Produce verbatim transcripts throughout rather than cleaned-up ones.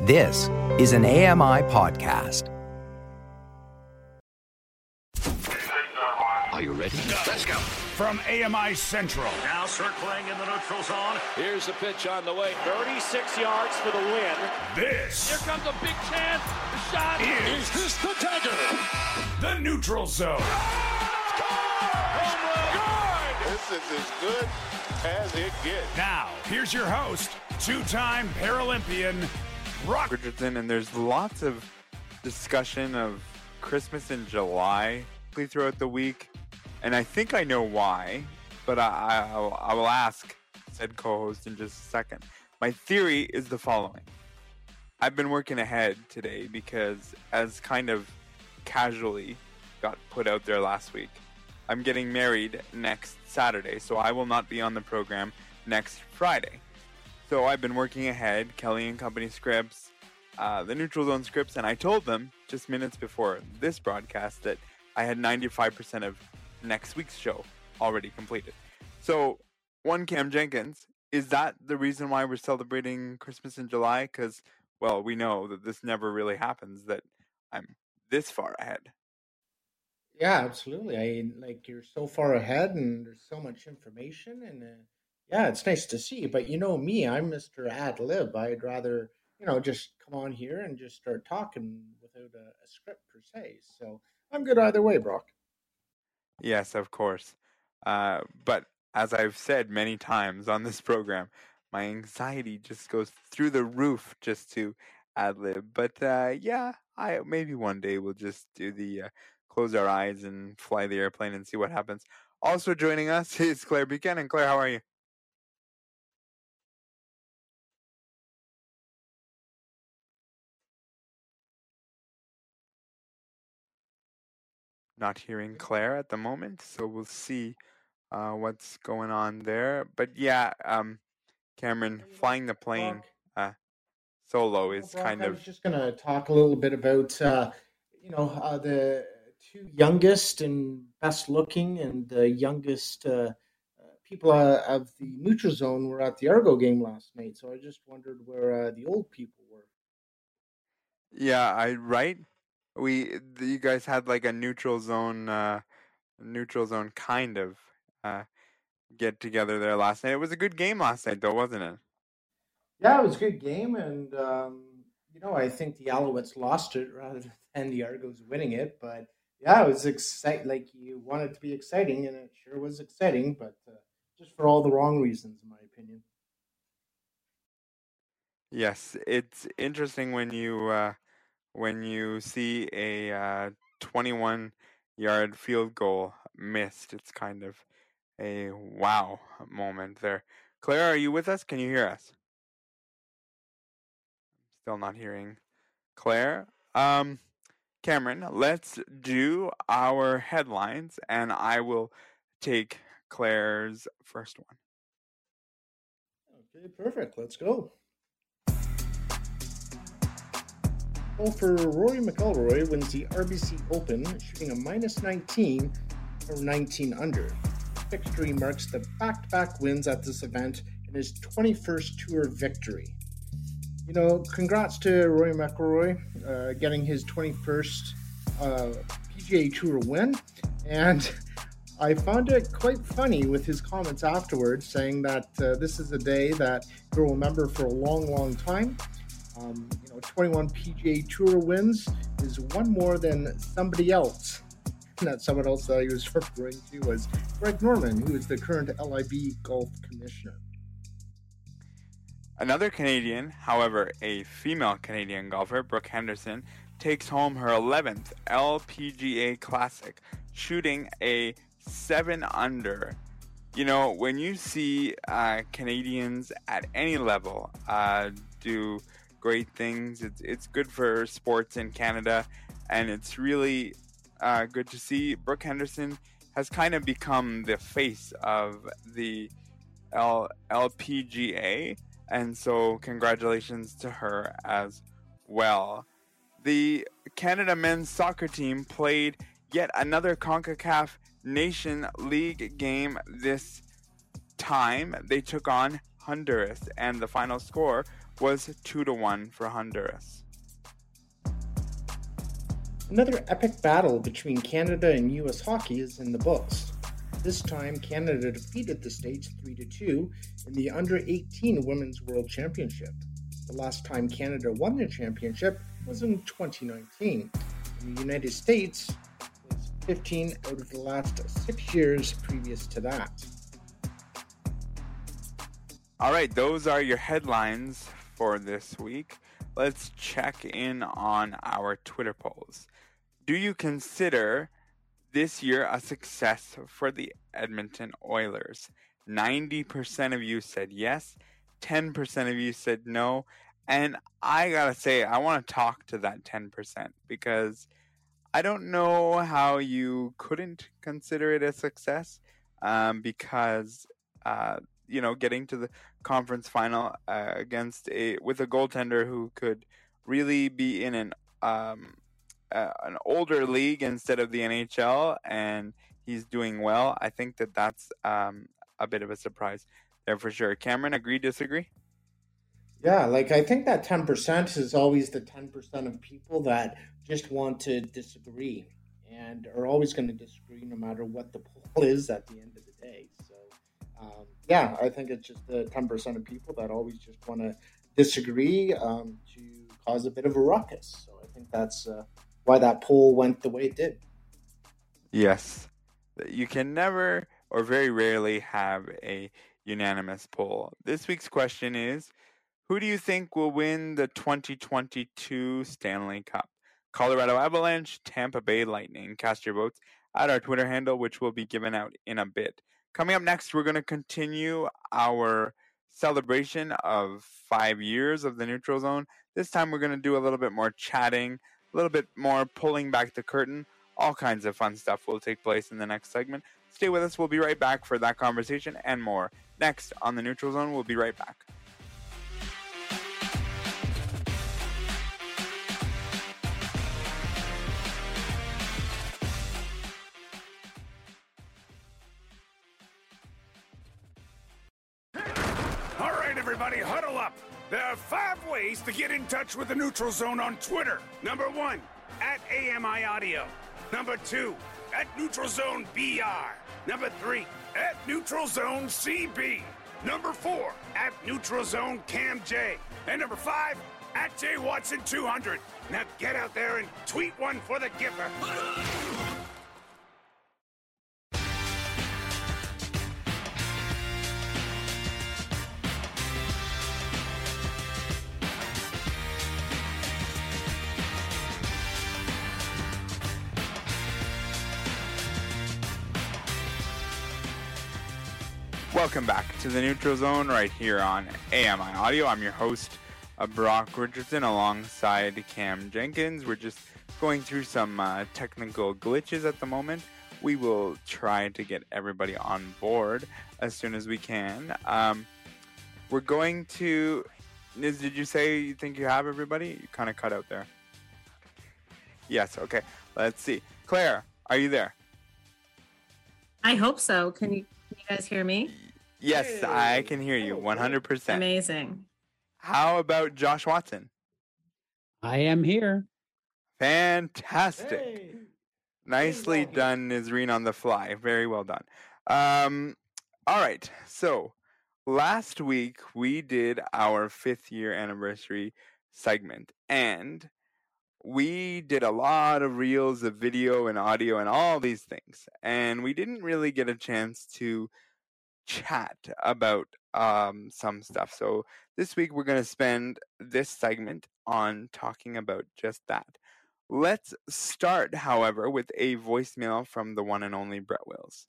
This is an A M I podcast. Are you ready? Let's go. From A M I Central. Now circling in the neutral zone. Here's the pitch on the way. thirty-six yards for the win. This. Here comes a big chance. The shot. Is, is this the dagger? The neutral zone. Home run. This is as good as it gets. Now, here's your host, two-time Paralympian, Brock Richardson, and there's lots of discussion of Christmas in July throughout the week, and I think I know why, but I, I, I'll, I will ask said co-host in just a second. My theory is the following. I've been working ahead today because, as kind of casually got put out there last week, I'm getting married next Saturday, so I will not be on the program next Friday. So I've been working ahead, Kelly and Company scripts, uh, the Neutral Zone scripts, and I told them just minutes before this broadcast that I had ninety-five percent of next week's show already completed. So, one Cam Jenkins, is that the reason why we're celebrating Christmas in July? Because, well, we know that this never really happens, that I'm this far ahead. Yeah, absolutely. I like you're so far ahead, and there's so much information, and uh, yeah, it's nice to see. But you know me, I'm Mister Ad Lib. I'd rather you know just come on here and just start talking without a, a script per se. So I'm good either way, Brock. Yes, of course. Uh, but as I've said many times on this program, my anxiety just goes through the roof just to ad lib. But uh, yeah, I maybe one day we'll just do the uh, close our eyes and fly the airplane and see what happens. Also joining us is Claire Buchanan. Claire, how are you? Not hearing Claire at the moment, so we'll see uh, what's going on there. But yeah, um, Cameron, flying the plane uh, solo is Brock, kind I of... was just going to talk a little bit about, uh, you know, uh, the two youngest and best looking and the youngest uh, uh, people uh, of the neutral zone were at the Argo game last night. So I just wondered where uh, the old people were. Yeah, I right. We you guys had like a neutral zone, uh, neutral zone kind of uh, get together there last night. It was a good game last night, though, wasn't it? Yeah, it was a good game, and um, you know, I think the Alouettes lost it rather than the Argos winning it. But yeah, it was exciting. Like you wanted it to be exciting, and it sure was exciting, but uh, just for all the wrong reasons, in my opinion. Yes, it's interesting when you uh, when you see a uh, twenty-one yard field goal missed. It's kind of a wow moment there. Claire, are you with us? Can you hear us? Still not hearing Claire. Um, Cameron, let's do our headlines, and I will take Claire's first one. Okay, perfect. Let's go. Golfer Rory McIlroy wins the R B C Open, shooting a minus nineteen or nineteen under. Victory marks the back-to-back wins at this event and his twenty-first tour victory. You know, congrats to Rory McIlroy uh, getting his twenty-first uh, P G A Tour win, and I found it quite funny with his comments afterwards, saying that uh, this is a day that he'll remember for a long, long time. Um, you know, twenty-one P G A Tour wins is one more than somebody else. And that someone else that he was referring to was Greg Norman, who is the current L I B Golf Commissioner. Another Canadian, however, a female Canadian golfer, Brooke Henderson, takes home her eleventh L P G A Classic, shooting a seven under. You know, when you see uh, Canadians at any level uh, do great things, it's it's good for sports in Canada, and it's really uh, good to see Brooke Henderson has kind of become the face of the L- LPGA, and so congratulations to her as well. The Canada men's soccer team played yet another CONCACAF Nation League game this time. They took on Honduras, and the final score was two to one for Honduras. Another epic battle between Canada and U S hockey is in the books. This time, Canada defeated the States three to two in the under eighteen Women's World Championship. The last time Canada won the championship was in twenty nineteen. And the United States was fifteen out of the last six years previous to that. All right, those are your headlines for this week. Let's check in on our Twitter polls. Do you consider this year a success for the Edmonton Oilers? ninety percent of you said yes, ten percent of you said no, and I gotta say, I want to talk to that ten percent because I don't know how you couldn't consider it a success um, because, uh, you know, getting to the conference final uh, against a with a goaltender who could really be in an um, uh, an older league instead of the N H L, and he's doing well. I think that that's um, a bit of a surprise there for sure. Cameron, agree, disagree? Yeah, like I think that ten percent is always the ten percent of people that just want to disagree and are always going to disagree no matter what the poll is at the end of the day. So, um, yeah, I think it's just the ten percent of people that always just want to disagree um, to cause a bit of a ruckus. So I think that's uh, why that poll went the way it did. Yes. You can never or very rarely have a unanimous poll. This week's question is, who do you think will win the twenty twenty-two Stanley Cup? Colorado Avalanche, Tampa Bay Lightning. Cast your votes at our Twitter handle, which will be given out in a bit. Coming up next, we're going to continue our celebration of five years of the Neutral Zone. This time we're going to do a little bit more chatting, a little bit more pulling back the curtain. All kinds of fun stuff will take place in the next segment. Stay with us. We'll be right back for that conversation and more. Next on the Neutral Zone, we'll be right back. All right, everybody, huddle up. There are five ways to get in touch with the Neutral Zone on Twitter. Number one, at A M I Audio. Number two, at Neutral Zone B R. Number three, at Neutral Zone C B. Number four, at Neutral Zone Cam J. And number five, at J Watson two hundred. Now get out there and tweet one for the Gipper. Welcome back to the Neutral Zone right here on A M I Audio. I'm your host, uh, Brock Richardson, alongside Cam Jenkins. We're just going through some uh, technical glitches at the moment. We will try to get everybody on board as soon as we can. Um, we're going to... Niz, did you say you think you have everybody? You kind of cut out there. Yes, okay. Let's see. Claire, are you there? I hope so. Can you, can you guys hear me? Yes, Hey. I can hear you one hundred percent. Amazing. How about Josh Watson? I am here. Fantastic. Hey. Nicely Hey, Rocky. done, Nizreen, on the fly. Very well done. Um, all right. So last week we did our fifth year anniversary segment, and we did a lot of reels of video and audio and all these things, and we didn't really get a chance to chat about um, some stuff. So this week we're going to spend this segment on talking about just that. Let's start, however, with a voicemail from the one and only Brett Wills.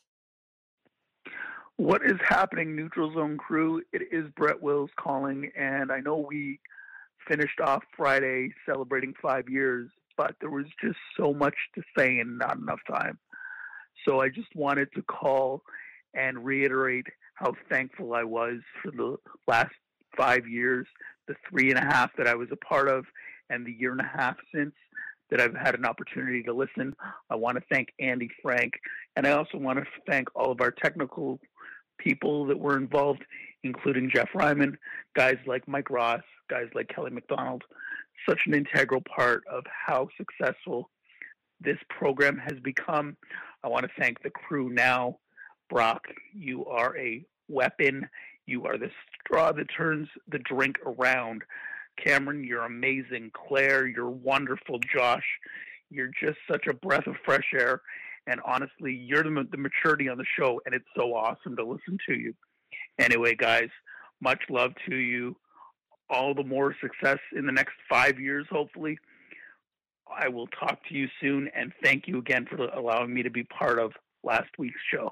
What is happening, Neutral Zone crew? It is Brett Wills calling, and I know we finished off Friday celebrating five years, but there was just so much to say and not enough time. So I just wanted to call and reiterate how thankful I was for the last five years, the three and a half that I was a part of, and the year and a half since that I've had an opportunity to listen. I want to thank Andy Frank, and I also want to thank all of our technical people that were involved, including Jeff Ryman, guys like Mike Ross, guys like Kelly McDonald, such an integral part of how successful this program has become. I want to thank the crew now. Brock, you are a weapon. You are the straw that turns the drink around. Cameron, you're amazing. Claire, you're wonderful. Josh, you're just such a breath of fresh air. And honestly, you're the, the maturity on the show, and it's so awesome to listen to you. Anyway, guys, much love to you. All the more success in the next five years, hopefully. I will talk to you soon, and thank you again for allowing me to be part of last week's show.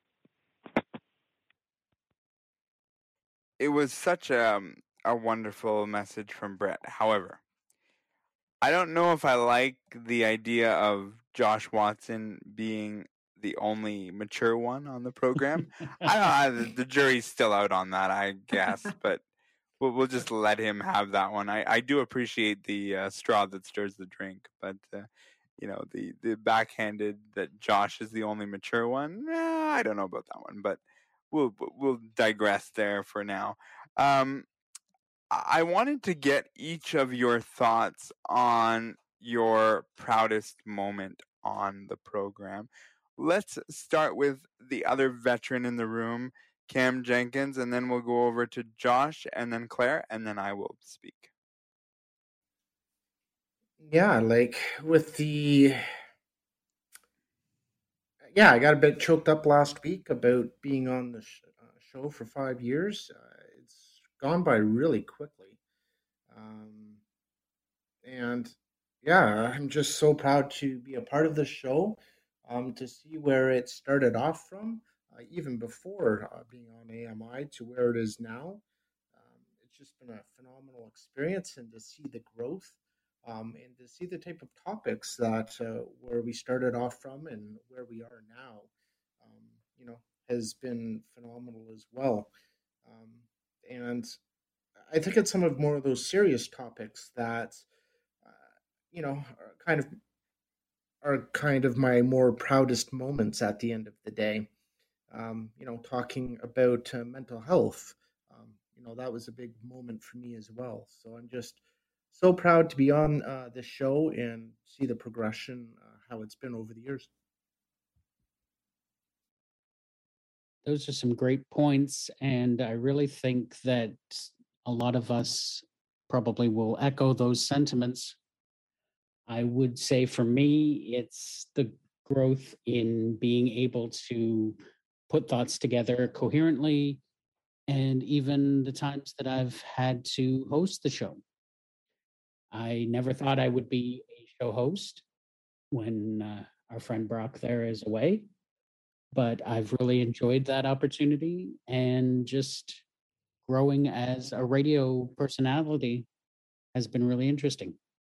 It was such a, a wonderful message from Brett. However, I don't know if I like the idea of Josh Watson being the only mature one on the program. I don't know, the jury's still out on that, I guess, but we'll, we'll just let him have that one. I, I do appreciate the uh, straw that stirs the drink, but uh, you know, the, the backhanded that Josh is the only mature one, eh, I don't know about that one, but we'll we'll digress there for now. Um, I wanted to get each of your thoughts on your proudest moment on the program. Let's start with the other veteran in the room, Cam Jenkins, and then we'll go over to Josh and then Claire, and then I will speak. Yeah, like with the... Yeah, I got a bit choked up last week about being on the sh- uh, show for five years. Uh, it's gone by really quickly. Um, and yeah, I'm just so proud to be a part of the show, um, to see where it started off from, uh, even before uh, being on A M I to where it is now. Um, it's just been a phenomenal experience, and to see the growth, um, and to see the type of topics that uh, where we started off from and where we are now, um, you know, has been phenomenal as well. Um, and I think it's some of more of those serious topics that, uh, you know, are kind of are kind of my more proudest moments at the end of the day. Um, you know, talking about uh, mental health, um, you know, that was a big moment for me as well. So I'm just so proud to be on uh, this show and see the progression, uh, how it's been over the years. Those are some great points, and I really think that a lot of us probably will echo those sentiments. I would say for me, it's the growth in being able to put thoughts together coherently, and even the times that I've had to host the show. I never thought I would be a show host when uh, our friend Brock there is away, but I've really enjoyed that opportunity, and just growing as a radio personality has been really interesting.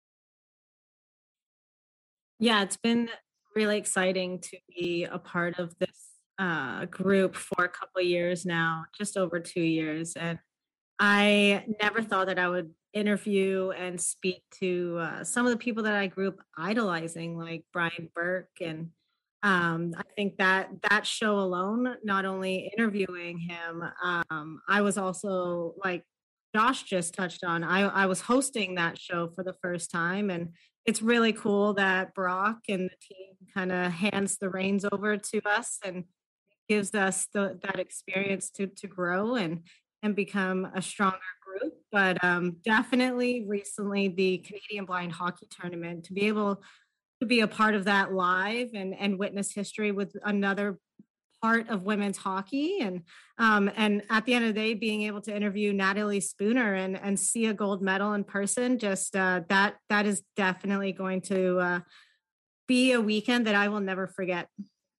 Yeah, it's been really exciting to be a part of this uh, group for a couple of years now, just over two years. And I never thought that I would interview and speak to uh, some of the people that I grew up idolizing, like Brian Burke. And um, I think that that show alone, not only interviewing him, um, I was also, like Josh just touched on, I, I was hosting that show for the first time. And it's really cool that Brock and the team kind of hands the reins over to us and gives us the, that experience to to grow and and become a stronger group. But um, definitely recently the Canadian Blind Hockey Tournament, to be able to be a part of that live and and witness history with another part of women's hockey, and um, and at the end of the day, being able to interview Natalie Spooner and and see a gold medal in person, just uh, that that is definitely going to uh, be a weekend that I will never forget.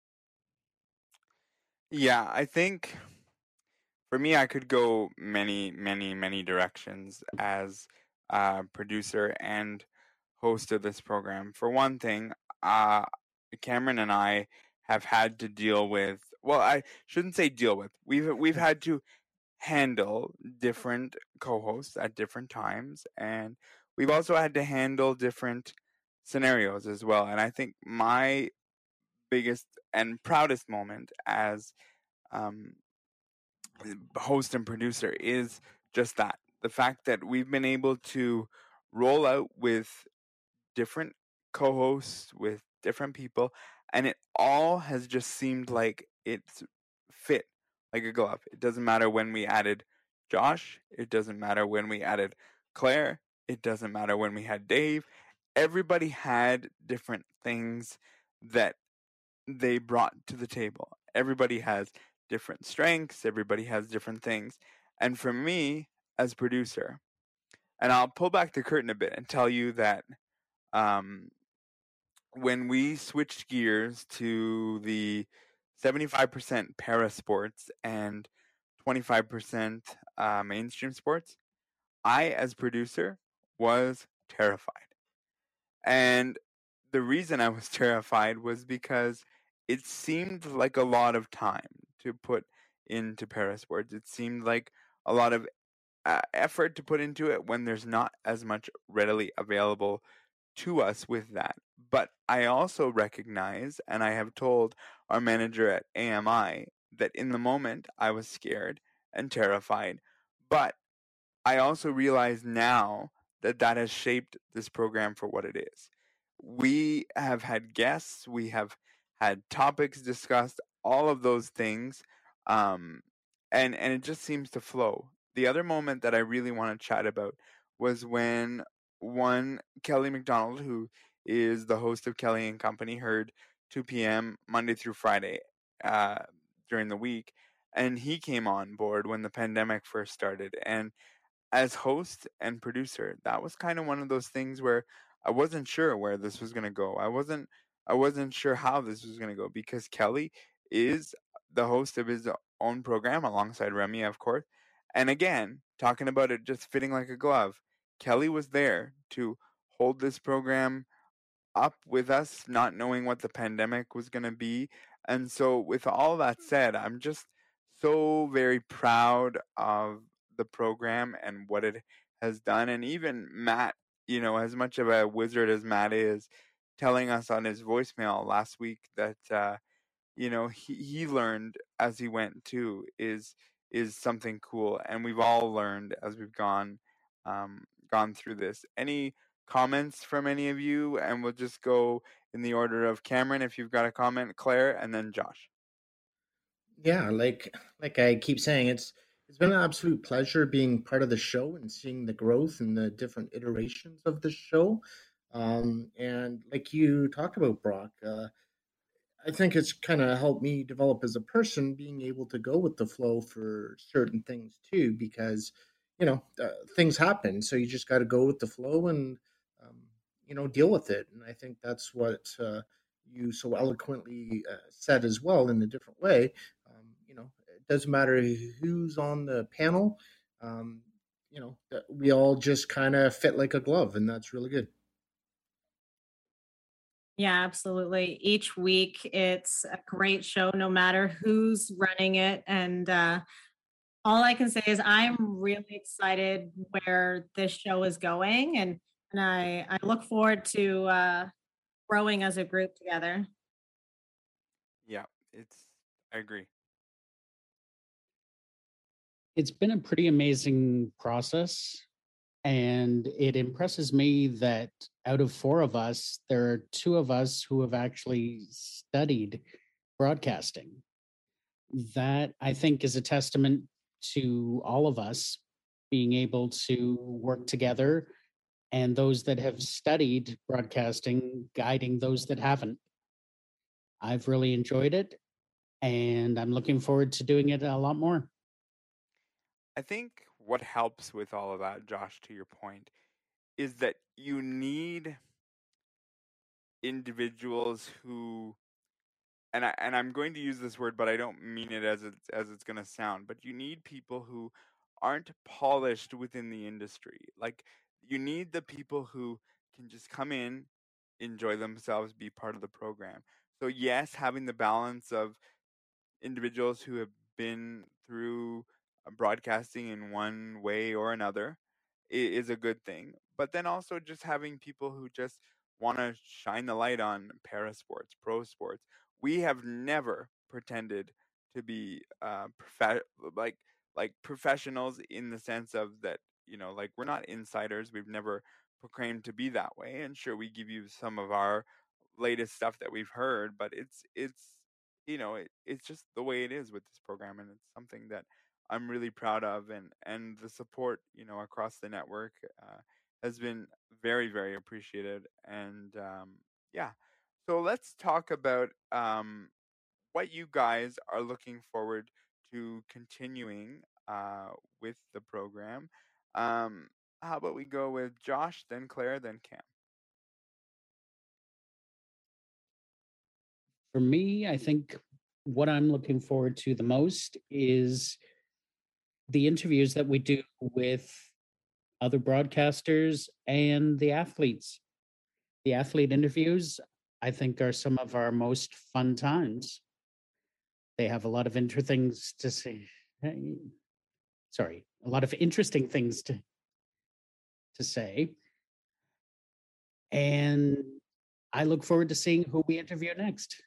Yeah, I think for me, I could go many, many, many directions as a producer and host of this program. For one thing, uh, Cameron and I have had to deal with, well, I shouldn't say deal with, we've we've had to handle different co-hosts at different times, and we've also had to handle different scenarios as well. And I think my biggest and proudest moment as um, host and producer is just that, the fact that we've been able to roll out with different co-hosts, with different people, and it all has just seemed like it's fit like a glove. It doesn't matter when we added Josh. It doesn't matter when we added Claire. It doesn't matter when we had Dave. Everybody had different things that they brought to the table. Everybody has different strengths. Everybody has different things. And for me, as producer, and I'll pull back the curtain a bit and tell you that um, when we switched gears to the seventy-five percent para sports and twenty-five percent uh, mainstream sports, I, as producer, was terrified. And the reason I was terrified was because it seemed like a lot of time to put into para sports. It seemed like a lot of uh, effort to put into it when there's not as much readily available to us with that. But I also recognize, and I have told our manager at A M I, that in the moment I was scared and terrified. But I also realize now that that has shaped this program for what it is. We have had guests, we have had topics discussed, all of those things, um, and and it just seems to flow. The other moment that I really want to chat about was when one Kelly McDonald, who is the host of Kelly and Company, heard two p.m. Monday through Friday uh, during the week, and he came on board when the pandemic first started. And as host and producer, that was kind of one of those things where I wasn't sure where this was going to go. I wasn't I wasn't sure how this was going to go, because Kelly is the host of his own program alongside Remy, of course. And again, talking about it just fitting like a glove, Kelly was there to hold this program up with us, not knowing what the pandemic was going to be. And so with all that said, I'm just so very proud of the program and what it has done. And even Matt, you know, as much of a wizard as Matt is, telling us on his voicemail last week that uh, you know he, he learned as he went too is is something cool, and we've all learned as we've gone um, gone through this. Any comments from any of you? And we'll just go in the order of Cameron, if you've got a comment, Claire, and then Josh. Yeah, like like I keep saying, it's it's been an absolute pleasure being part of the show and seeing the growth and the different iterations of the show. Um, and like you talked about, Brock, uh, I think it's kind of helped me develop as a person, being able to go with the flow for certain things too, because you know uh, things happen, so you just got to go with the flow and um, you know deal with it. And I think that's what uh, you so eloquently uh, said as well in a different way. Um, you know, it doesn't matter who's on the panel. Um, you know, that we all just kind of fit like a glove, and that's really good. Yeah, absolutely. Each week it's a great show, no matter who's running it. And uh, all I can say is I'm really excited where this show is going. And, and I, I look forward to uh, growing as a group together. Yeah, it's, I agree. It's been a pretty amazing process. And it impresses me that out of four of us, there are two of us who have actually studied broadcasting. That, I think, is a testament to all of us being able to work together, and those that have studied broadcasting guiding those that haven't. I've really enjoyed it, and I'm looking forward to doing it a lot more. I think what helps with all of that, Josh, to your point, is that you need individuals who, and I and I'm going to use this word, but I don't mean it as it's as it's going to sound, but you need people who aren't polished within the industry. Like, you need the people who can just come in, enjoy themselves, be part of the program. So yes, having the balance of individuals who have been through broadcasting in one way or another is a good thing. But then also just having people who just want to shine the light on para sports, pro sports. We have never pretended to be uh, prof- like like professionals in the sense of that, you know, like we're not insiders. We've never proclaimed to be that way. And sure, we give you some of our latest stuff that we've heard, but it's it's you know it, it's just the way it is with this program, and it's something that I'm really proud of, and and the support you know across the network uh, has been very very appreciated, and um, yeah. So let's talk about um, what you guys are looking forward to continuing uh, with the program. Um, how about we go with Josh, then Claire, then Cam? For me, I think what I'm looking forward to the most is the interviews that we do with other broadcasters and the athletes. The athlete interviews, I think, are some of our most fun times. They have a lot of interesting things to say. Sorry, a lot of interesting things to to say. And I look forward to seeing who we interview next.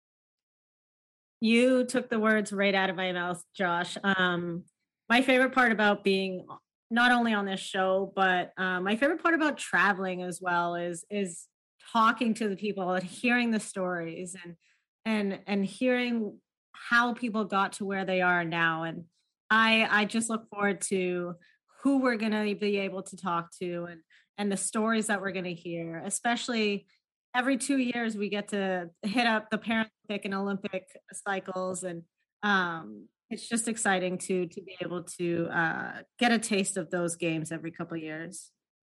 You took the words right out of my mouth, Josh. Um, my favorite part about being not only on this show, but um, my favorite part about traveling as well is is talking to the people and hearing the stories and and and hearing how people got to where they are now. And I I just look forward to who we're going to be able to talk to and and the stories that we're going to hear, especially every two years we get to hit up the Paralympic and Olympic cycles. And um, it's just exciting to to be able to uh, get a taste of those games every couple of years.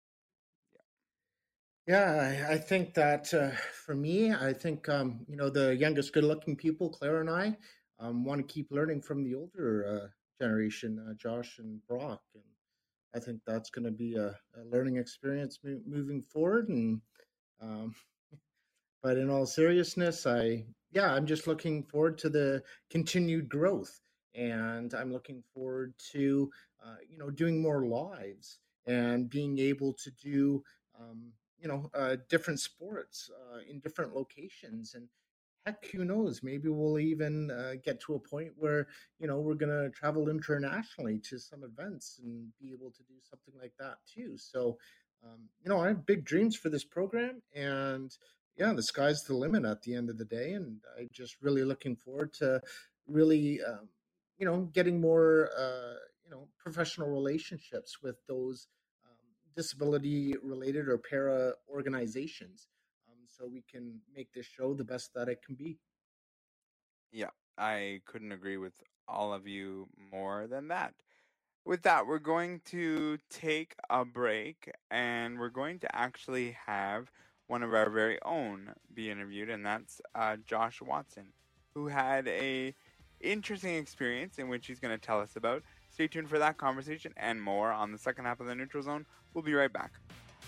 Yeah, I, I think that uh, for me, I think, um, you know, the youngest good looking people, Claire and I, um, want to keep learning from the older uh, generation, uh, Josh and Brock. And I think that's going to be a, a learning experience mo- moving forward. And, um, but in all seriousness, I, yeah, I'm just looking forward to the continued growth. And I'm looking forward to, uh, you know, doing more lives and being able to do, um, you know, uh, different sports uh, in different locations. And heck, who knows? Maybe we'll even uh, get to a point where, you know, we're going to travel internationally to some events and be able to do something like that too. So, um, you know, I have big dreams for this program. And yeah, the sky's the limit at the end of the day. And I'm just really looking forward to really, um, you know, getting more, uh, you know, professional relationships with those disability related or para organizations, um, so we can make this show the best that it can be. Yeah, I couldn't agree with all of you more than that. With that, we're going to take a break, and we're going to actually have one of our very own be interviewed, and that's uh, Josh Watson, who had a interesting experience in which he's going to tell us about. Stay tuned for that conversation and more on the second half of the Neutral Zone. We'll be right back.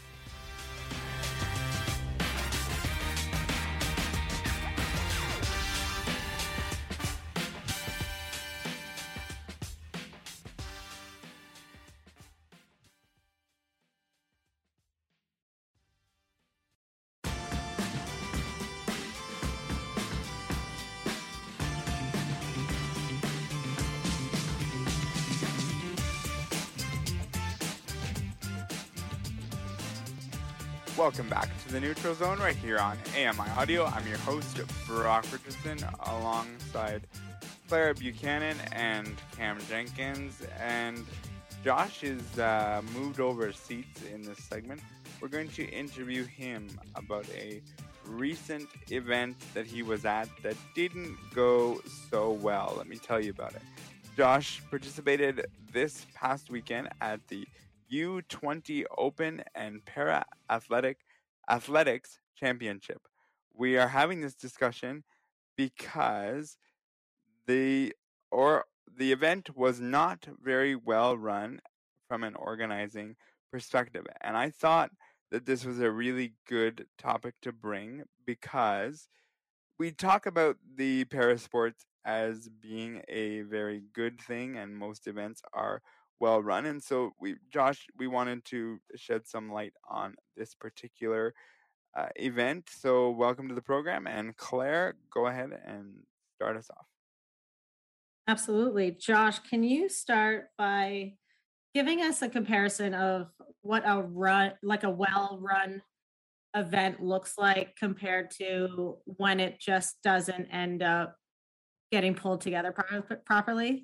Welcome back to the Neutral Zone right here on A M I Audio. I'm your host, Brock Richardson, alongside Claire Buchanan and Cam Jenkins. And Josh is uh, moved over seats in this segment. We're going to interview him about a recent event that he was at that didn't go so well. Let me tell you about it. Josh participated this past weekend at the U twenty Open and Para Athletic Athletics Championship. We are having this discussion because the or the event was not very well run from an organizing perspective, and I thought that this was a really good topic to bring because we talk about the parasports as being a very good thing, and most events are well run. And so we, Josh, we wanted to shed some light on this particular uh, event. So welcome to the program. And Claire, go ahead and start us off. Absolutely. Josh, can you start by giving us a comparison of what a run, like a well-run event looks like compared to when it just doesn't end up getting pulled together pro- properly?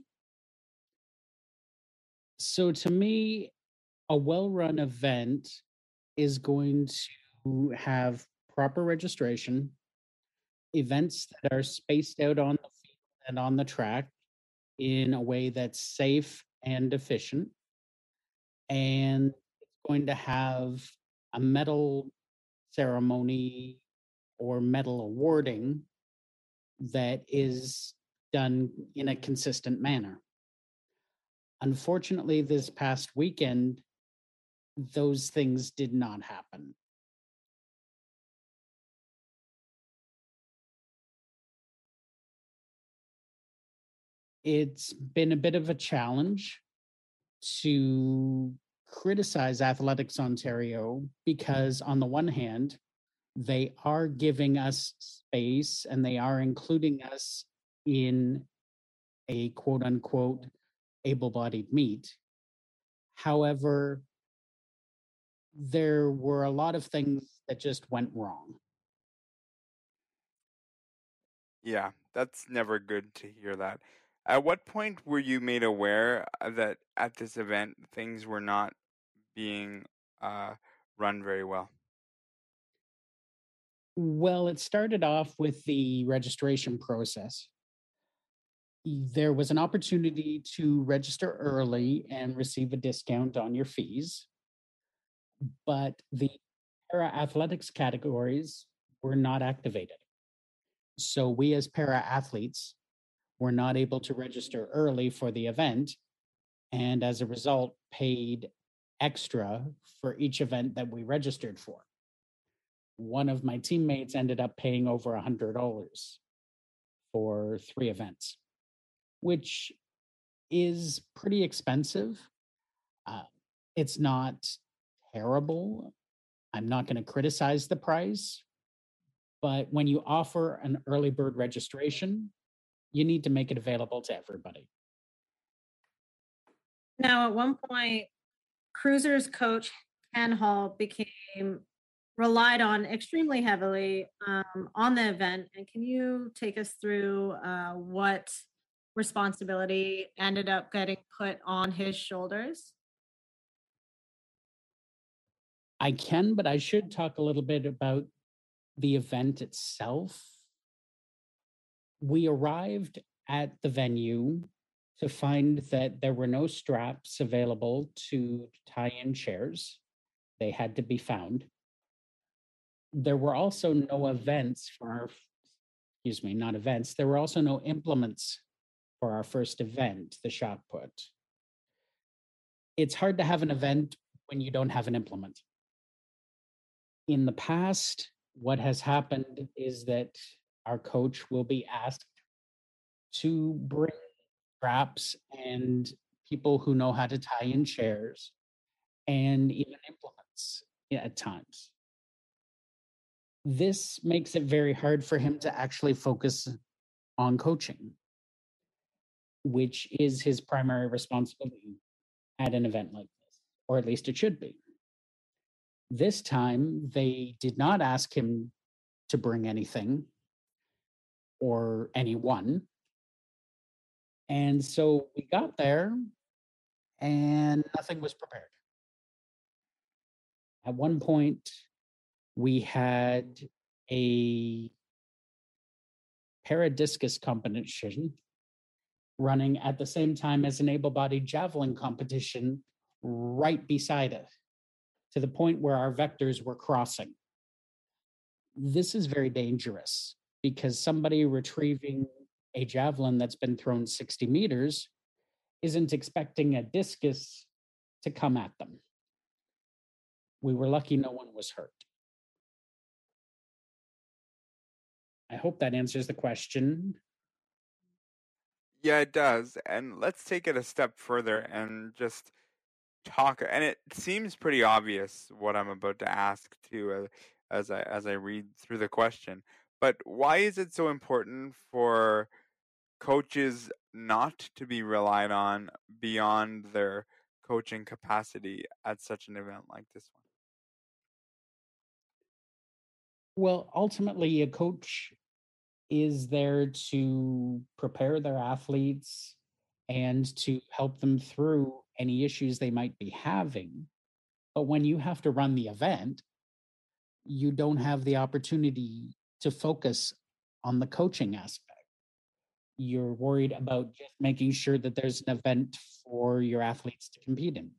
So to me, a well-run event is going to have proper registration, events that are spaced out on the field and on the track in a way that's safe and efficient, and it's going to have a medal ceremony or medal awarding that is done in a consistent manner. Unfortunately, this past weekend, those things did not happen. It's been a bit of a challenge to criticize Athletics Ontario because, on the one hand, they are giving us space and they are including us in a quote unquote able-bodied meet. However, there were a lot of things that just went wrong. Yeah, that's never good to hear that. At what point were you made aware that at this event things were not being uh, run very well? Well, it started off with the registration process. There was an opportunity to register early and receive a discount on your fees, but the para athletics categories were not activated. So we as para athletes were not able to register early for the event, and as a result paid extra for each event that we registered for. One of my teammates ended up paying over one hundred dollars for three events, which is pretty expensive. Uh, it's not terrible. I'm not going to criticize the price, but when you offer an early bird registration, you need to make it available to everybody. Now, at one point, Cruisers coach Ken Hall became relied on extremely heavily um, on the event. And can you take us through uh, what responsibility ended up getting put on his shoulders? I can, but I should talk a little bit about the event itself. We arrived at the venue to find that there were no straps available to tie in chairs. They had to be found. There were also no events for our, excuse me, not events. There were also no implements for our first event, the shot put. It's hard to have an event when you don't have an implement. In the past, what has happened is that our coach will be asked to bring straps and people who know how to tie in chairs and even implements at times. This makes it very hard for him to actually focus on coaching, which is his primary responsibility at an event like this, or at least it should be. This time, they did not ask him to bring anything or anyone. And so we got there and nothing was prepared. At one point, we had a paradiscus competition running at the same time as an able-bodied javelin competition right beside it, to the point where our vectors were crossing. This is very dangerous because somebody retrieving a javelin that's been thrown sixty meters isn't expecting a discus to come at them. We were lucky no one was hurt. I hope that answers the question. Yeah, it does. And let's take it a step further and just talk. And it seems pretty obvious what I'm about to ask too, as I as I read through the question. But why is it so important for coaches not to be relied on beyond their coaching capacity at such an event like this one? Well, ultimately, a coach is there to prepare their athletes and to help them through any issues they might be having. But when you have to run the event, you don't have the opportunity to focus on the coaching aspect. You're worried about just making sure that there's an event for your athletes to compete in.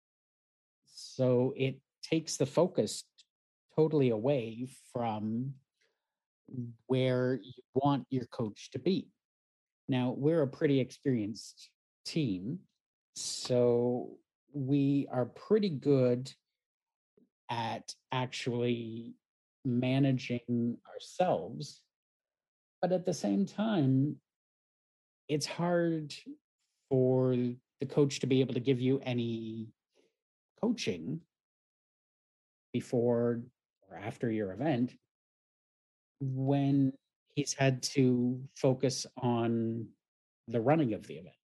So it takes the focus totally away from where you want your coach to be. Now, we're a pretty experienced team, so we are pretty good at actually managing ourselves. But at the same time, it's hard for the coach to be able to give you any coaching before or after your event when he's had to focus on the running of the event.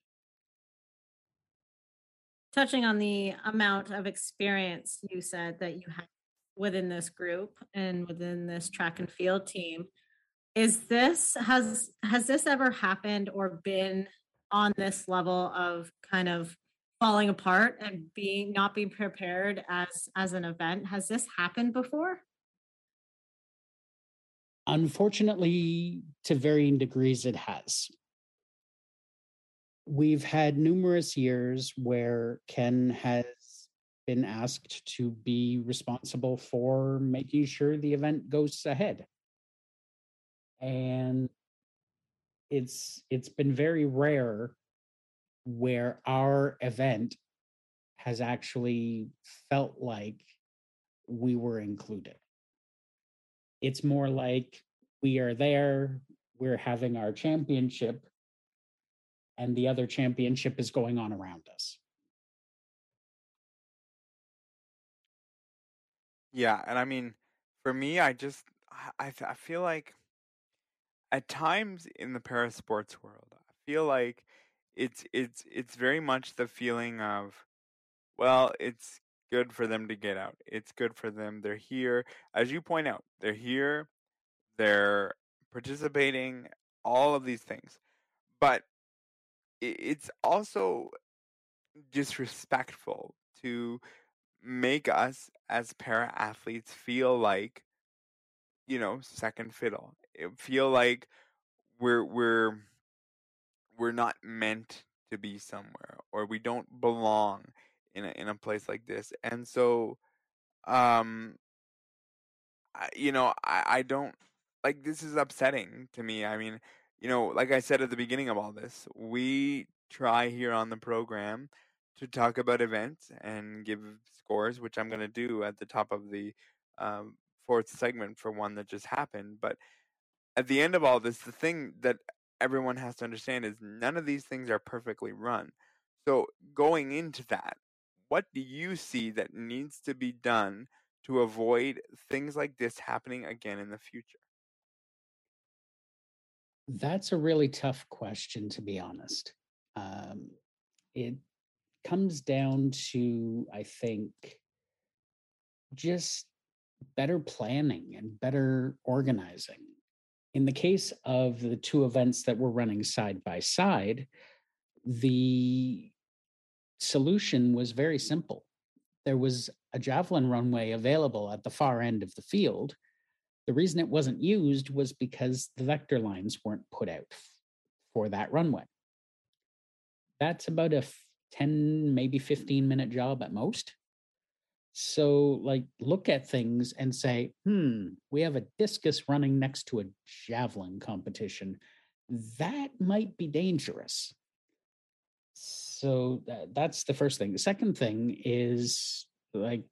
Touching on the amount of experience you said that you have within this group and within this track and field team, is this has has this ever happened or been on this level of kind of falling apart and being not being prepared as as an event? Has this happened before? Unfortunately, to varying degrees, it has. We've had numerous years where Ken has been asked to be responsible for making sure the event goes ahead. And it's it's been very rare where our event has actually felt like we were included. It's more like we are there, we're having our championship, and the other championship is going on around us. Yeah, and I mean, for me, I just I I feel like at times in the parasports world, I feel like it's it's it's very much the feeling of, well, it's good for them to get out. It's good for them. They're here. As you point out, they're here. They're participating, all of these things. But it's also disrespectful to make us as para athletes feel like, you know, second fiddle. It feel like we're we're we're not meant to be somewhere, or we don't belong in a in a place like this. And so um I, you know, I, I don't like this is upsetting to me. I mean, you know, like I said at the beginning of all this, we try here on the program to talk about events and give scores, which I'm going to do at the top of the um, fourth segment for one that just happened. But at the end of all this, the thing that everyone has to understand is none of these things are perfectly run. So going into that, what do you see that needs to be done to avoid things like this happening again in the future? That's a really tough question, to be honest. Um, it comes down to, I think, just better planning and better organizing. In the case of the two events that we're running side by side, the solution was very simple. There was a javelin runway available at the far end of the field. The reason it wasn't used was because the vector lines weren't put out for that runway. That's about a ten, maybe fifteen minute job at most. So, like, look at things and say, hmm, we have a discus running next to a javelin competition. That might be dangerous. So that, that's the first thing. The second thing is, like,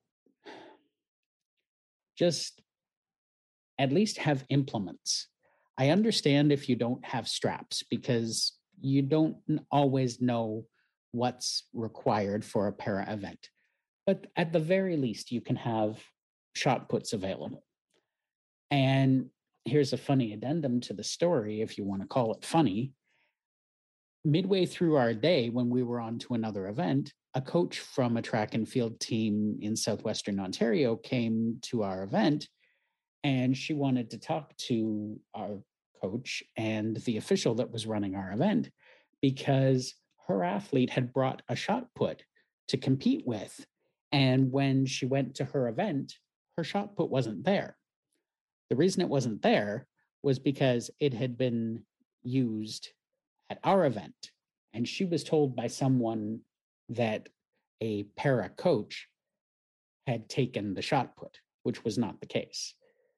just at least have implements. I understand if you don't have straps because you don't always know what's required for a para event. But at the very least, you can have shot puts available. And here's a funny addendum to the story, if you want to call it funny. midway through our day, when we were on to another event, a coach from a track and field team in Southwestern Ontario came to our event, and she wanted to talk to our coach and the official that was running our event because her athlete had brought a shot put to compete with. And when she went to her event, her shot put wasn't there. The reason it wasn't there was because it had been used at our event. And she was told by someone that a para coach had taken the shot put, which was not the case.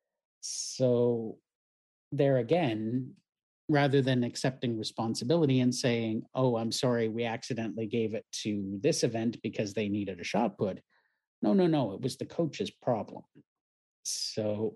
So there again, rather than accepting responsibility and saying, oh, I'm sorry, we accidentally gave it to this event because they needed a shot put. No, no, no, it was the coach's problem. So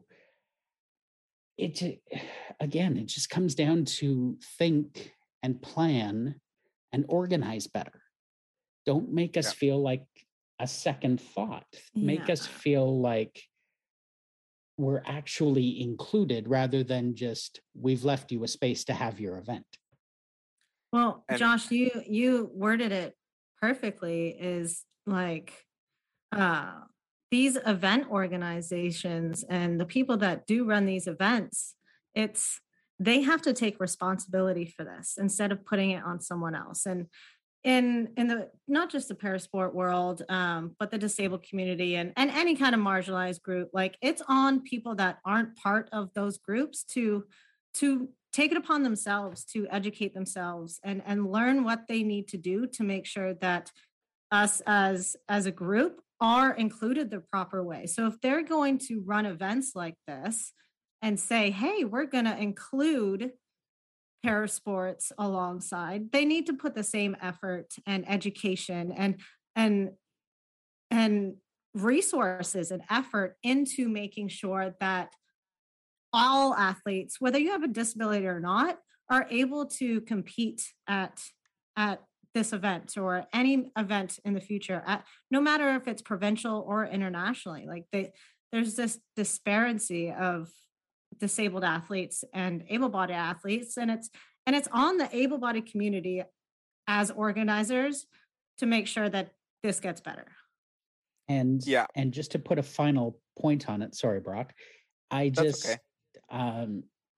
it, again, it just comes down to think and plan and organize better. Don't make us yeah. feel like a second thought. Yeah. Make us feel like we're actually included rather than just we've left you a space to have your event. Well, and Josh, you you worded it perfectly. Is like uh, these event organizations and the people that do run these events, it's they have to take responsibility for this instead of putting it on someone else. And in in the not just the parasport world, um, but the disabled community and, and any kind of marginalized group, like it's on people that aren't part of those groups to to take it upon themselves to educate themselves and, and learn what they need to do to make sure that us as as a group are included the proper way. So if they're going to run events like this and say, hey, we're going to include parasports alongside, they need to put the same effort and education and and and resources and effort into making sure that all athletes, whether you have a disability or not, are able to compete at at this event or any event in the future, at, no matter if it's provincial or internationally. Like they, there's this disparity of disabled athletes and able-bodied athletes, and it's and it's on the able-bodied community as organizers to make sure that this gets better. And yeah, and just to put a final point on it, sorry, Brock, I just That's okay. um,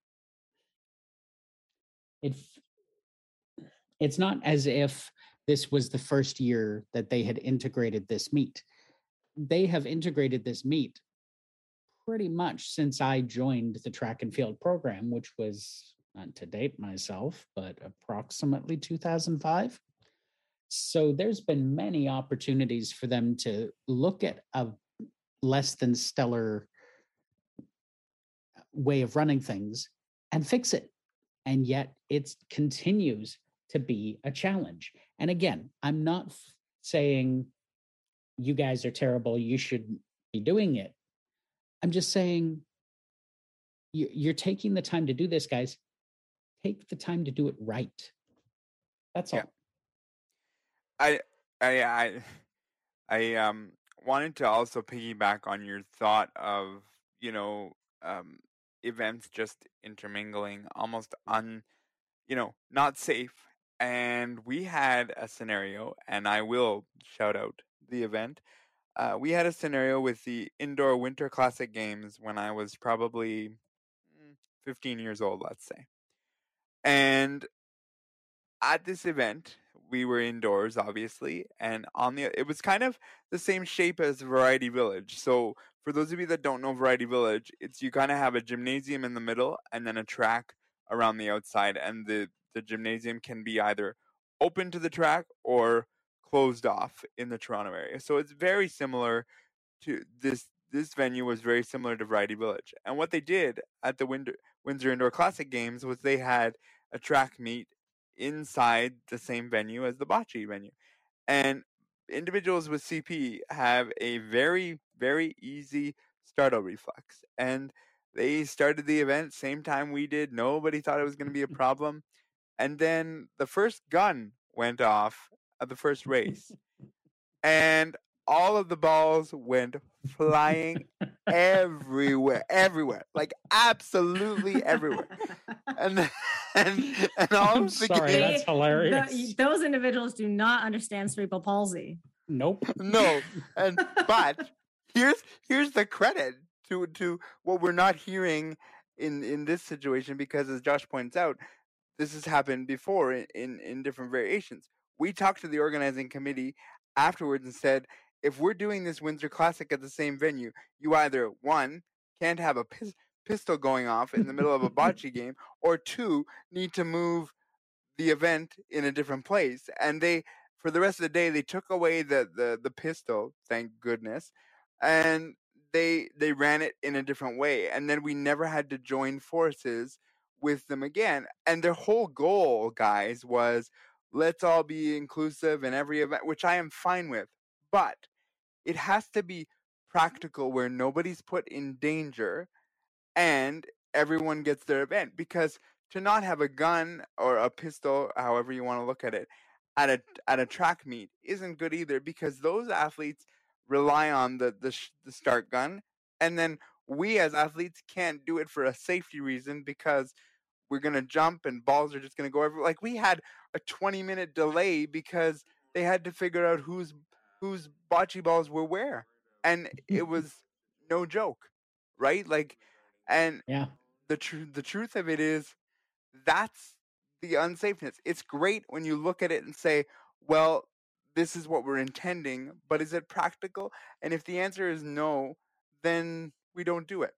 it it's not as if this was the first year that they had integrated this meet. They have integrated this meet pretty much since I joined the track and field program, which was, not to date myself, but approximately two thousand five. So there's been many opportunities for them to look at a less than stellar way of running things and fix it. And yet it continues to be a challenge. And again, I'm not f- saying you guys are terrible, you shouldn't be doing it. I'm just saying you're taking the time to do this, guys. Take the time to do it right. That's all. Yeah. I I I I um wanted to also piggyback on your thought of, you know, um events just intermingling, almost un you know, not safe. And we had a scenario, and I will shout out the event. Uh, we had a scenario with the Indoor Winter Classic Games when I was probably fifteen years old, let's say. And at this event, we were indoors, obviously, and on the it was kind of the same shape as Variety Village. So for those of you that don't know Variety Village, it's you kind of have a gymnasium in the middle and then a track around the outside, and the, the gymnasium can be either open to the track or closed off in the Toronto area. So it's very similar to this. This venue was very similar to Variety Village. And what they did at the Windsor, Windsor Indoor Classic Games was they had a track meet inside the same venue as the bocce venue. And individuals with C P have a very, very easy startle reflex. And they started the event same time we did. Nobody thought it was going to be a problem. And then the first gun went off at the first race. And all of the balls went flying everywhere, everywhere, like absolutely everywhere. And and and all I'm of the sorry, games, that's hilarious. The- those individuals do not understand cerebral palsy. Nope. no, and but here's here's the credit to to what we're not hearing in in this situation, because as Josh points out, this has happened before in in, in different variations. We talked to the organizing committee afterwards and said, if we're doing this Windsor Classic at the same venue, you either one can't have a pis- pistol going off in the middle of a bocce game, or two need to move the event in a different place. And they, for the rest of the day, they took away the the, the pistol, thank goodness, and they they ran it in a different way. And then we never had to join forces with them again. And their whole goal, guys, was let's all be inclusive in every event, which I am fine with. But it has to be practical, where nobody's put in danger and everyone gets their event. Because to not have a gun or a pistol, however you want to look at it, at a at a track meet isn't good either, because those athletes rely on the the, sh- the start gun, and then we as athletes can't do it for a safety reason, because we're gonna jump and balls are just gonna go everywhere. Like, we had a twenty minute delay because they had to figure out whose whose bocce balls were where, and it was no joke, right? Like, and Yeah. the truth the truth of it is, that's the unsafeness. It's great when you look at it and say, well, this is what we're intending, but is it practical? And if the answer is no, then we don't do it.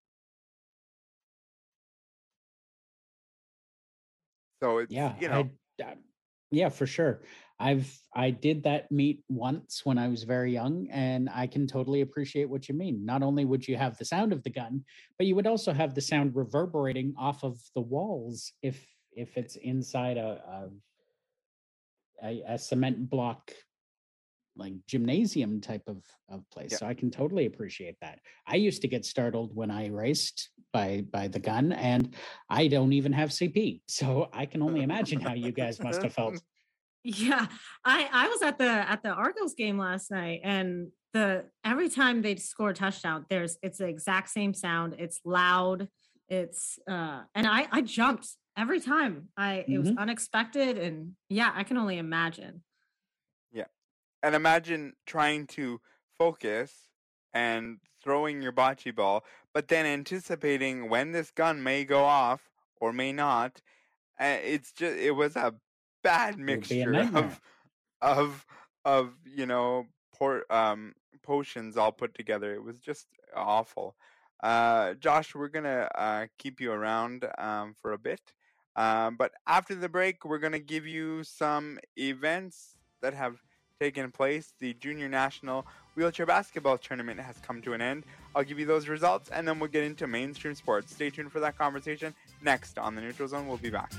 So it's, Yeah, you know, I, uh, yeah, for sure. I've I did that meet once when I was very young, and I can totally appreciate what you mean. Not only would you have the sound of the gun, but you would also have the sound reverberating off of the walls if if it's inside a a, a, a cement block, like gymnasium type of, of place. Yeah. So I can totally appreciate that. I used to get startled when I raced by by the gun, and I don't even have C P. So I can only imagine how you guys must have felt. Yeah, I I was at the at the Argos game last night, and the every time they score a touchdown, there's it's the exact same sound. It's loud. It's uh, and I I jumped every time. I it was Mhm. unexpected, and yeah, I can only imagine. yeah. And imagine trying to focus and throwing your bocce ball, but then anticipating when this gun may go off or may not. Uh, it's just it was a bad It would be a mixture nightmare. of of of you know por- um potions all put together. It was just awful. Uh, Josh, we're gonna uh, keep you around um, for a bit, um, but after the break, we're gonna give you some events that have taken place. The Junior National Wheelchair Basketball Tournament has come to an end. I'll give you those results, and then we'll get into mainstream sports. Stay tuned for that conversation next on the Neutral Zone. We'll be back.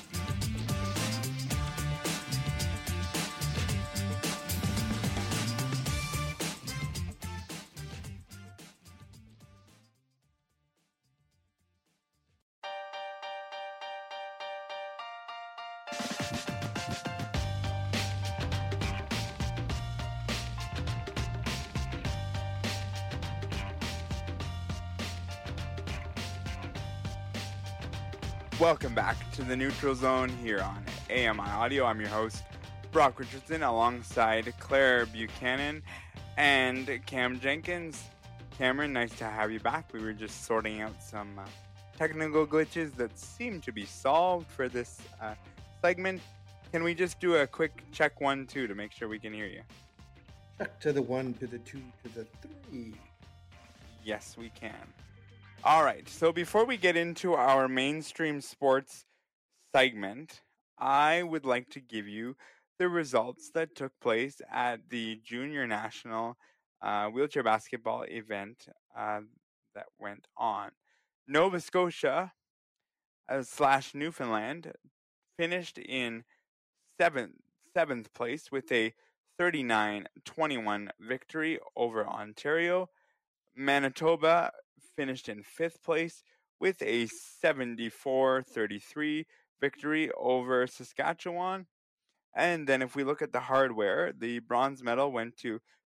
Welcome back to the Neutral Zone here on A M I Audio. I'm your host, Brock Richardson, alongside Claire Buchanan and Cam Jenkins. Cameron, nice to have you back. We were just sorting out some uh, technical glitches that seem to be solved for this uh, segment. Can we just do a quick check one, two to make sure we can hear you? Check to the one, to the two, to the three. Yes, we can. All right, so before we get into our mainstream sports segment, I would like to give you the results that took place at the Junior National uh, Wheelchair Basketball event uh, that went on. Nova Scotia uh, slash Newfoundland finished in seventh, seventh place with a thirty-nine twenty-one victory over Ontario. Manitoba finished in fifth place with a seventy-four thirty-three victory over Saskatchewan. And then if we look at the hardware, the bronze medal went to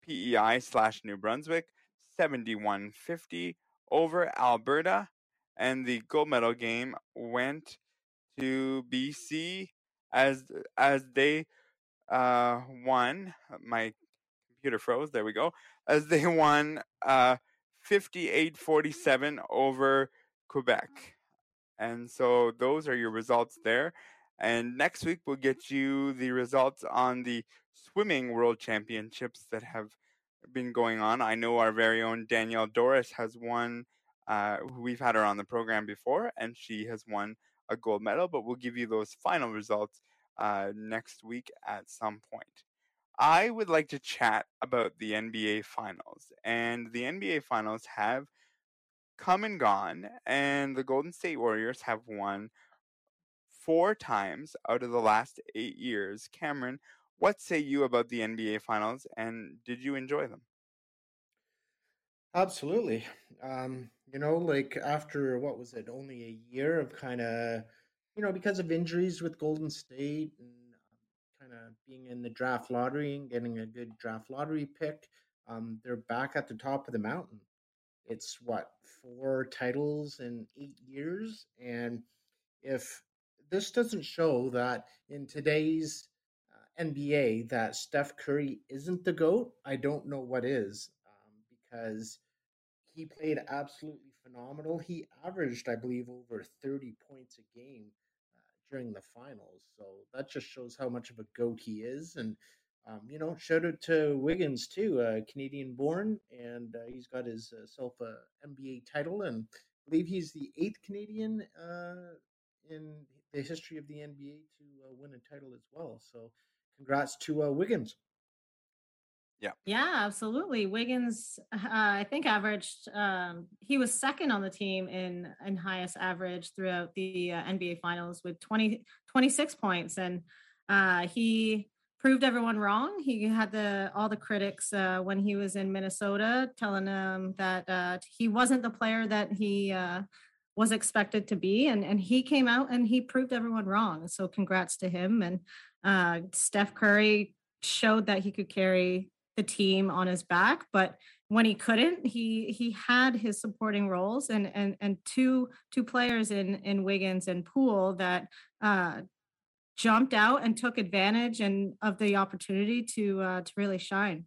P E I slash New Brunswick, seventy-one fifty over Alberta. And the gold medal game went to B C as as they uh, won. My computer froze. There we go. As they won uh, fifty-eight forty-seven over Quebec. And so those are your results there. And next week we'll get you the results on the swimming world championships that have been going on. I know our very own Danielle Doris has won. Uh, we've had her on the program before, and she has won a gold medal. But we'll give you those final results uh, next week at some point. I would like to chat about the N B A Finals. And the N B A Finals have come and gone, and the Golden State Warriors have won four times out of the last eight years. Cameron, what say you about the N B A Finals, and did you enjoy them? Absolutely. Um, you know, like after, what was it, only a year of kind of, you know, because of injuries with Golden State and kind of being in the draft lottery and getting a good draft lottery pick, um, they're back at the top of the mountain. It's what, four titles in eight years? And if this doesn't show that in today's uh, N B A that Steph Curry isn't the GOAT, I don't know what is, um, because he played absolutely phenomenal. He averaged, I believe, over thirty points a game uh, during the finals. So that just shows how much of a GOAT he is. And, um, you know, shout out to Wiggins, too, uh, Canadian born, and uh, he's got his uh, self uh, N B A title. And I believe he's the eighth Canadian uh, in the history of the N B A to uh, win a title as well. So congrats to uh, Wiggins. Yeah. Yeah, absolutely. Wiggins, uh, I think averaged, um, he was second on the team in, in highest average throughout the uh, N B A finals with twenty, twenty-six points. And uh, he proved everyone wrong. He had the, all the critics uh, when he was in Minnesota telling them that uh, he wasn't the player that he uh, was expected to be. And, and he came out and he proved everyone wrong. So congrats to him. And uh, Steph Curry showed that he could carry the team on his back, but when he couldn't, he he had his supporting roles, and and and two two players in in Wiggins and Poole that uh, jumped out and took advantage and of the opportunity to uh, to really shine.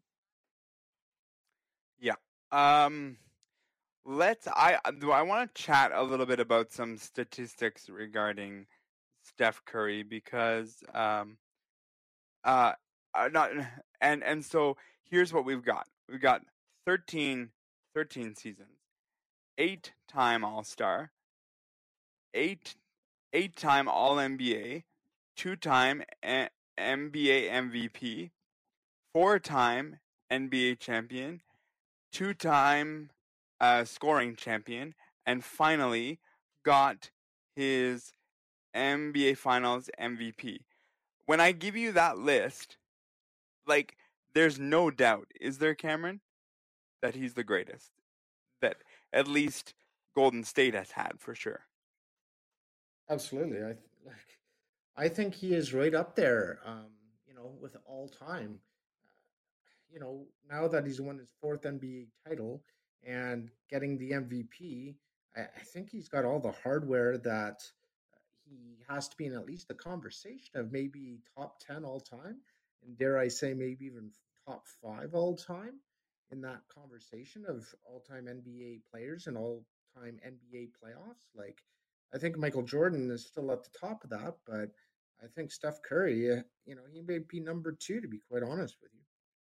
Yeah. Um. Let's. I do. I want to chat a little bit about some statistics regarding Steph Curry because um. Uh. uh, Not and and so here's what we've got. We've got thirteen, thirteen seasons, eight-time All-Star, eight, eight-time All-N B A, two-time a- N B A M V P, four-time N B A champion, two-time uh, scoring champion, and finally got his N B A Finals M V P. When I give you that list, like, there's no doubt, is there, Cameron, that he's the greatest? That at least Golden State has had, for sure. Absolutely. I like. I think he is right up there, um, you know, with all time. Uh, you know, now that he's won his fourth N B A title and getting the M V P, I, I think he's got all the hardware that uh, he has to be in at least the conversation of maybe top ten all time. And dare I say, maybe even top five all time in that conversation of all time N B A players and all time N B A playoffs. Like, I think Michael Jordan is still at the top of that, but I think Steph Curry, uh, you know, he may be number two, to be quite honest with you.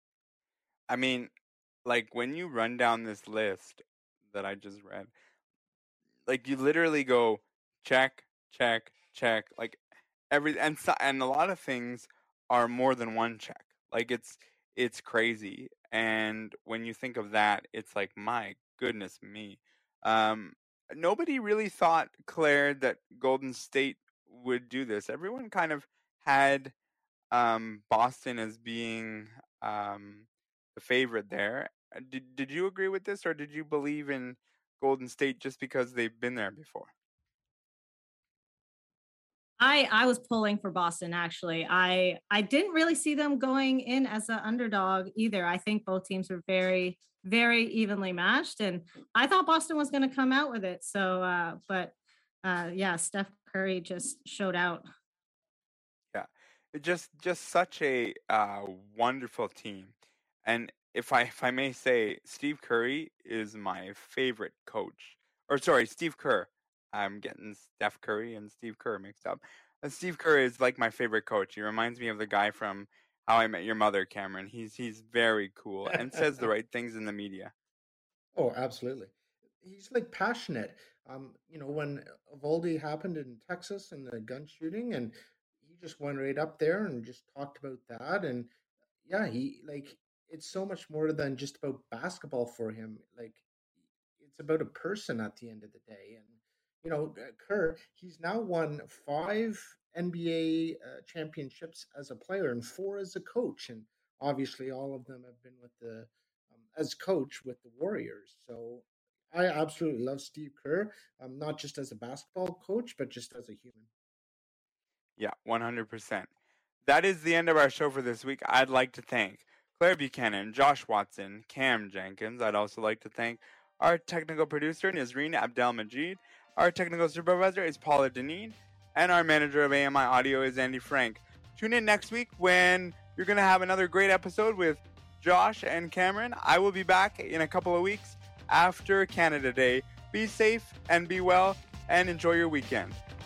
I mean, like, when you run down this list that I just read, like, you literally go check, check, check, like every and so, and a lot of things are more than one check. Like, it's it's crazy. And when you think of that, it's like, my goodness me. Um, nobody really thought, Claire, that Golden State would do this. Everyone kind of had um, Boston as being um, the favorite there. Uh, Did did you agree with this, or did you believe in Golden State just because they've been there before? I, I was pulling for Boston, actually. I I didn't really see them going in as an underdog either. I think both teams were very, very evenly matched. And I thought Boston was going to come out with it. So, uh, but uh, yeah, Steph Curry just showed out. Yeah, it just just such a uh, wonderful team. And if I if I may say, Steve Curry is my favorite coach. Or sorry, Steve Kerr. I'm getting Steph Curry and Steve Kerr mixed up. Uh, Steve Kerr is like my favorite coach. He reminds me of the guy from How I Met Your Mother, Cameron. He's he's very cool and says the right things in the media. Oh, absolutely. He's like passionate. Um, you know, when Uvalde happened in Texas and the gun shooting, and he just went right up there and just talked about that. And yeah, he like it's so much more than just about basketball for him. Like it's about a person at the end of the day. And you know, uh, Kerr, he's now won five N B A uh, championships as a player and four as a coach, and obviously all of them have been with the um, as coach with the Warriors. So I absolutely love Steve Kerr, um, not just as a basketball coach, but just as a human. Yeah, one hundred percent. That is the end of our show for this week. I'd like to thank Claire Buchanan, Josh Watson, Cam Jenkins. I'd also like to thank our technical producer, Nazreen Abdelmajid. Our technical supervisor is Paula Deneen. And our manager of A M I Audio is Andy Frank. Tune in next week when you're going to have another great episode with Josh and Cameron. I will be back in a couple of weeks after Canada Day. Be safe and be well and enjoy your weekend.